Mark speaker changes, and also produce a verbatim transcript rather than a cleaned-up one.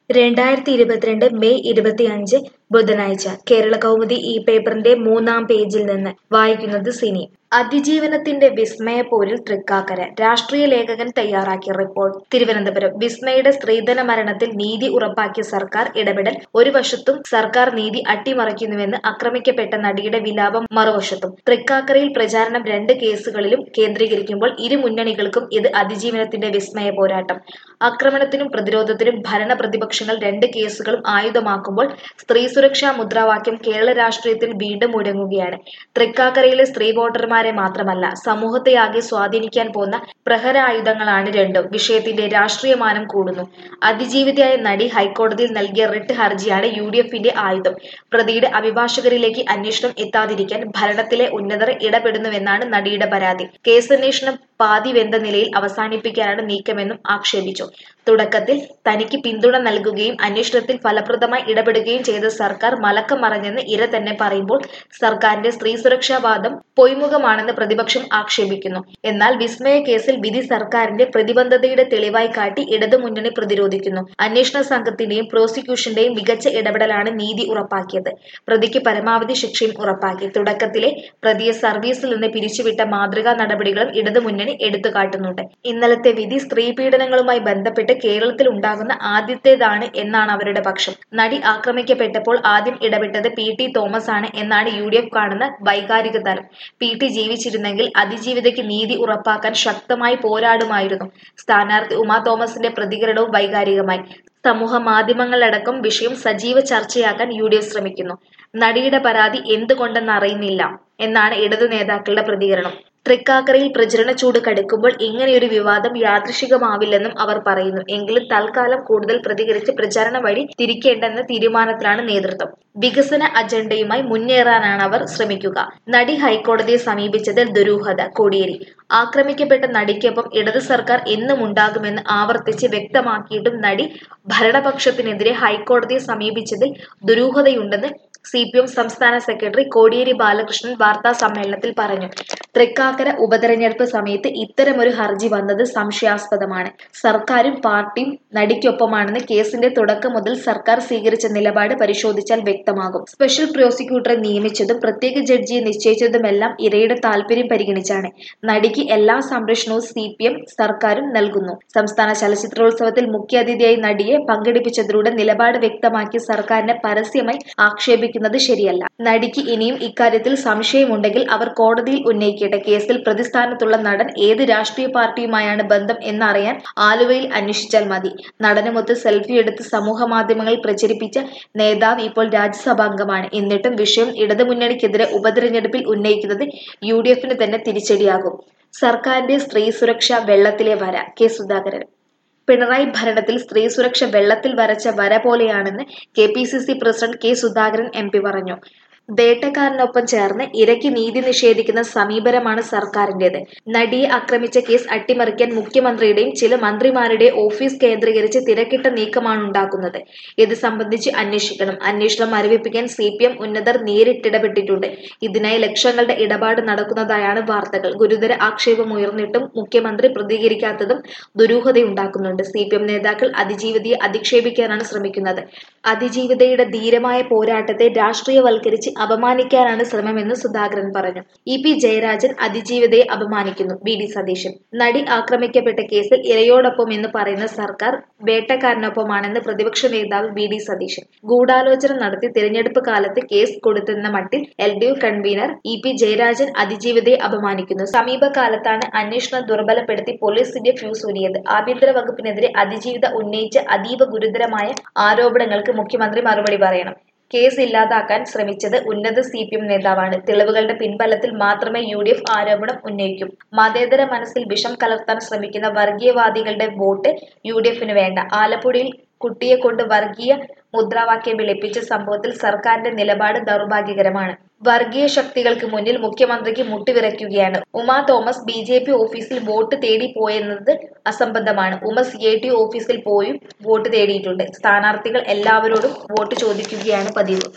Speaker 1: രണ്ടായിരത്തി ഇരുപത്തിരണ്ട് മെയ് ഇരുപത്തിയഞ്ച് ബുധനാഴ്ച കേരള കൗമുദി ഈ പേപ്പറിന്റെ മൂന്നാം പേജിൽ നിന്ന് വായിക്കുന്നത് സിനി. അതിജീവനത്തിന്റെ വിസ്മയപ്പോരിൽ തൃക്കാക്കര. രാഷ്ട്രീയ ലേഖകൻ തയ്യാറാക്കിയ റിപ്പോർട്ട്. തിരുവനന്തപുരം. വിസ്മയുടെ സ്ത്രീധന മരണത്തിൽ നീതി ഉറപ്പാക്കിയ സർക്കാർ ഇടപെടൽ ഒരു വശത്തും സർക്കാർ നീതി അട്ടിമറിക്കുന്നുവെന്ന് ആക്രമിക്കപ്പെട്ട നടിയുടെ വിലാപം മറുവശത്തും. തൃക്കാക്കരയിൽ പ്രചാരണം രണ്ട് കേസുകളിലും കേന്ദ്രീകരിക്കുമ്പോൾ ഇരു മുന്നണികൾക്കും ഇത് അതിജീവനത്തിന്റെ വിസ്മയ പോരാട്ടം. ആക്രമണത്തിനും പ്രതിരോധത്തിനും ഭരണ പ്രതിപക്ഷങ്ങൾ രണ്ട് കേസുകളും ആയുധമാക്കുമ്പോൾ സ്ത്രീ സുരക്ഷാ മുദ്രാവാക്യം കേരള രാഷ്ട്രീയത്തിൽ വീണ്ടും മുഴങ്ങുകയാണ്. തൃക്കാക്കരയിലെ സ്ത്രീ വോട്ടർമാരെ മാത്രമല്ല സമൂഹത്തെയാകെ സ്വാധീനിക്കാൻ പോകുന്ന പ്രഹരായുധങ്ങളാണ് രണ്ടും. വിഷയത്തിന്റെ രാഷ്ട്രീയമാനം കൂടുന്നു. അതിജീവിതയായ നടി ഹൈക്കോടതിയിൽ നൽകിയ റിട്ട് ഹർജിയാണ് യു ഡി എഫിന്റെ ആയുധം. പ്രതിയുടെ അഭിഭാഷകരിലേക്ക് അന്വേഷണം എത്താതിരിക്കാൻ ഭരണത്തിലെ ഉന്നതർ ഇടപെടുന്നുവെന്നാണ് നടിയുടെ പരാതി. കേസന്വേഷണം പാതി വെന്ത നിലയിൽ അവസാനിപ്പിക്കാനാണ് നീക്കമെന്നും ആക്ഷേപിച്ചു. തുടക്കത്തിൽ തനിക്ക് പിന്തുണ നൽകുകയും അന്വേഷണത്തിൽ ഫലപ്രദമായി ഇടപെടുകയും ചെയ്ത സർക്കാർ മലക്കം മറഞ്ഞെന്ന് ഇര തന്നെ പറയുമ്പോൾ സർക്കാരിന്റെ സ്ത്രീ സുരക്ഷാ വാദം പൊയ്മുഖമാണെന്ന് പ്രതിപക്ഷം ആക്ഷേപിക്കുന്നു. എന്നാൽ വിസ്മയ കേസിൽ വിധി സർക്കാരിന്റെ പ്രതിബദ്ധതയുടെ തെളിവായി കാട്ടി ഇടതുമുന്നണി പ്രതിരോധിക്കുന്നു. അന്വേഷണ സംഘത്തിന്റെയും പ്രോസിക്യൂഷന്റെയും മികച്ച ഇടപെടലാണ് നീതി ഉറപ്പാക്കിയത്. പ്രതിക്ക് പരമാവധി ശിക്ഷയും ഉറപ്പാക്കി. തുടക്കത്തിലെ പ്രതിയെ സർവീസിൽ നിന്ന് പിരിച്ചുവിട്ട മാതൃകാ നടപടികളും ഇടതുമുന്നണി എടുത്തുകാട്ടുന്നുണ്ട്. ഇന്നലത്തെ വിധി സ്ത്രീ പീഡനങ്ങളുമായി ബന്ധപ്പെട്ട് കേരളത്തിൽ ഉണ്ടാകുന്ന ആദ്യത്തേതാണ് എന്നാണ് അവരുടെ പക്ഷം. നടി ആക്രമിക്കപ്പെട്ടപ്പോൾ ആദ്യം ഇടപെട്ടത് പി ടി തോമസ് ആണ് എന്നാണ് യു ഡി എഫ് കാണുന്ന വൈകാരിക തലം. പി ടി ജീവിച്ചിരുന്നെങ്കിൽ അതിജീവിതയ്ക്ക് നീതി ഉറപ്പാക്കാൻ ശക്തമായി പോരാടുമായിരുന്നു. സ്ഥാനാർത്ഥി ഉമാ തോമസിന്റെ പ്രതികരണവും വൈകാരികമായി. സമൂഹ മാധ്യമങ്ങളടക്കം വിഷയം സജീവ ചർച്ചയാക്കാൻ യു ഡി എഫ് ശ്രമിക്കുന്നു. നടിയുടെ പരാതി എന്തുകൊണ്ടെന്നറിയുന്നില്ല എന്നാണ് ഇടതു നേതാക്കളുടെ പ്രതികരണം. തൃക്കാക്കരയിൽ പ്രചരണ ചൂട് കടുക്കുമ്പോൾ ഇങ്ങനെയൊരു വിവാദം യാദൃശ്ചികമാവില്ലെന്നും അവർ പറയുന്നു. എങ്കിലും തൽക്കാലം കൂടുതൽ പ്രതികരിച്ച് പ്രചാരണ വഴി തിരിക്കേണ്ടെന്ന തീരുമാനത്തിലാണ് നേതൃത്വം. വികസന അജണ്ടയുമായി മുന്നേറാനാണ് അവർ ശ്രമിക്കുക. നടി ഹൈക്കോടതിയെ സമീപിച്ചതിൽ ദുരൂഹത. കോടിയേരി. ആക്രമിക്കപ്പെട്ട നടിക്കൊപ്പം ഇടത് സർക്കാർ എന്നും ഉണ്ടാകുമെന്ന് ആവർത്തിച്ച് വ്യക്തമാക്കിയിട്ടും നടി ഭരണപക്ഷത്തിനെതിരെ ഹൈക്കോടതിയെ സമീപിച്ചതിൽ ദുരൂഹതയുണ്ടെന്ന് സി പി എം സംസ്ഥാന സെക്രട്ടറി കോടിയേരി ബാലകൃഷ്ണൻ വാർത്താ സമ്മേളനത്തിൽ പറഞ്ഞു. തൃക്കാക്കര ഉപതെരഞ്ഞെടുപ്പ് സമയത്ത് ഇത്തരമൊരു ഹർജി വന്നത് സംശയാസ്പദമാണ്. സർക്കാരും പാർട്ടിയും നടിക്കൊപ്പമാണെന്ന് കേസിന്റെ തുടക്കം മുതൽ സർക്കാർ സ്വീകരിച്ച നിലപാട് പരിശോധിച്ചാൽ വ്യക്തമാകും. സ്പെഷ്യൽ പ്രോസിക്യൂട്ടറെ നിയമിച്ചതും പ്രത്യേക ജഡ്ജിയെ നിശ്ചയിച്ചതുമെല്ലാം ഇരയുടെ താൽപര്യം പരിഗണിച്ചാണ്. നടിക്ക് എല്ലാ സംരക്ഷണവും സി പി എം സർക്കാരും നൽകുന്നു. സംസ്ഥാന ചലച്ചിത്രോത്സവത്തിൽ മുഖ്യാതിഥിയായി നടിയെ പങ്കെടുപ്പിച്ചതിലൂടെ നിലപാട് വ്യക്തമാക്കിയ സർക്കാരിനെ പരസ്യമായി ആക്ഷേപിക്കുന്നത് ശരിയല്ല. നടിക്ക് ഇനിയും ഇക്കാര്യത്തിൽ സംശയമുണ്ടെങ്കിൽ അവർ കോടതിയിൽ ഉന്നയിക്കട്ടെ. കേസിൽ പ്രതിസ്ഥാനത്തുള്ള നടൻ ഏത് രാഷ്ട്രീയ പാർട്ടിയുമായാണ് ബന്ധം എന്നറിയാൻ ആലുവയിൽ അന്വേഷിച്ചാൽ മതി. നടനുമൊത്ത് സെൽഫി എടുത്ത് സമൂഹ മാധ്യമങ്ങളിൽ പ്രചരിപ്പിച്ച നേതാവ് ഇപ്പോൾ രാജ്യസഭാംഗമാണ്. എന്നിട്ടും വിഷയം ഇടതുമുന്നണിക്കെതിരെ ഉപതെരഞ്ഞെടുപ്പിൽ ഉന്നയിക്കുന്നത് യു ഡി എഫിന് തന്നെ തിരിച്ചടിയാകും. സർക്കാരിന്റെ സ്ത്രീ സുരക്ഷ വെള്ളത്തിലെ വര. കെ സുധാകരൻ. പിണറായി ഭരണത്തിൽ സ്ത്രീ സുരക്ഷ വെള്ളത്തിൽ വരച്ച വര പോലെയാണെന്ന് K P C C president K Sudhakaran M P പറഞ്ഞു. വേട്ടക്കാരനൊപ്പം ചേർന്ന് ഇരയ്ക്ക് നീതി നിഷേധിക്കുന്ന സമീപനമാണ് സർക്കാരിന്റേത്. നടിയെ ആക്രമിച്ച കേസ് അട്ടിമറിക്കാൻ മുഖ്യമന്ത്രിയുടെയും ചില മന്ത്രിമാരുടെയും ഓഫീസ് കേന്ദ്രീകരിച്ച് തിരക്കിട്ട നീക്കമാണ് ഉണ്ടാക്കുന്നത്. ഇത് സംബന്ധിച്ച് അന്വേഷിക്കണം. അന്വേഷണം മരവിപ്പിക്കാൻ സി പി എം ഉന്നതർ നേരിട്ടിടപെട്ടിട്ടുണ്ട്. ഇതിനായി ലക്ഷങ്ങളുടെ ഇടപാട് നടക്കുന്നതായാണ് വാർത്തകൾ. ഗുരുതര ആക്ഷേപമുയർന്നിട്ടും മുഖ്യമന്ത്രി പ്രതികരിക്കാത്തതും ദുരൂഹതയുണ്ടാക്കുന്നുണ്ട്. സി പി എം നേതാക്കൾ അതിജീവിതയെ അധിക്ഷേപിക്കാനാണ് ശ്രമിക്കുന്നത്. അതിജീവിതയുടെ ധീരമായ പോരാട്ടത്തെ രാഷ്ട്രീയവൽക്കരിച്ച് അപമാനിക്കാനാണ് ശ്രമമെന്ന് സുധാകരൻ പറഞ്ഞു. ഇ പി ജയരാജൻ അതിജീവിതയെ അപമാനിക്കുന്നു. V D Satheesan. നടി ആക്രമിക്കപ്പെട്ട കേസിൽ ഇരയോടൊപ്പം എന്ന് പറയുന്ന സർക്കാർ വേട്ടക്കാരനൊപ്പമാണെന്ന് പ്രതിപക്ഷ നേതാവ് വി ഡി സതീശൻ. ഗൂഢാലോചന നടത്തി തിരഞ്ഞെടുപ്പ് കാലത്ത് കേസ് കൊടുത്തെന്ന മട്ടിൽ L D F convenor E P Jayarajan അതിജീവിതയെ അപമാനിക്കുന്നു. സമീപകാലത്താണ് അന്വേഷണം ദുർബലപ്പെടുത്തി പോലീസിന്റെ ഫ്യൂസ് ഊരിയത്. ആഭ്യന്തര വകുപ്പിനെതിരെ അതിജീവിത ഉന്നയിച്ച അതീവ ഗുരുതരമായ ആരോപണങ്ങൾക്ക് മുഖ്യമന്ത്രി മറുപടി പറയണം. കേസ് ഇല്ലാതാക്കാൻ ശ്രമിച്ചത് ഉന്നത സി പി എം നേതാവാണ്. തെളിവുകളുടെ പിൻബലത്തിൽ മാത്രമേ യു ഡി എഫ് ആരോപണം ഉന്നയിക്കും. മതേതര മനസ്സിൽ വിഷം കലർത്താൻ ശ്രമിക്കുന്ന വർഗീയവാദികളുടെ വോട്ട് യു ഡി എഫിന് വേണ്ട. ആലപ്പുഴയിൽ കുട്ടിയെ കൊണ്ട് വർഗീയ മുദ്രാവാക്യം വിളിപ്പിച്ച സംഭവത്തിൽ സർക്കാരിന്റെ നിലപാട് ദൗർഭാഗ്യകരമാണ്. വർഗീയ ശക്തികൾക്ക് മുന്നിൽ മുഖ്യമന്ത്രിക്ക് മുട്ടുവിറയ്ക്കുകയാണ്. Uma Thomas B J P ഓഫീസിൽ വോട്ട് തേടി പോയെന്നത് അസംബന്ധമാണ്. ഉമ സി ഐ ടി ഓഫീസിൽ പോയും വോട്ട് തേടിയിട്ടുണ്ട്. സ്ഥാനാർത്ഥികൾ എല്ലാവരോടും വോട്ട് ചോദിക്കുകയാണ് പതിവ്.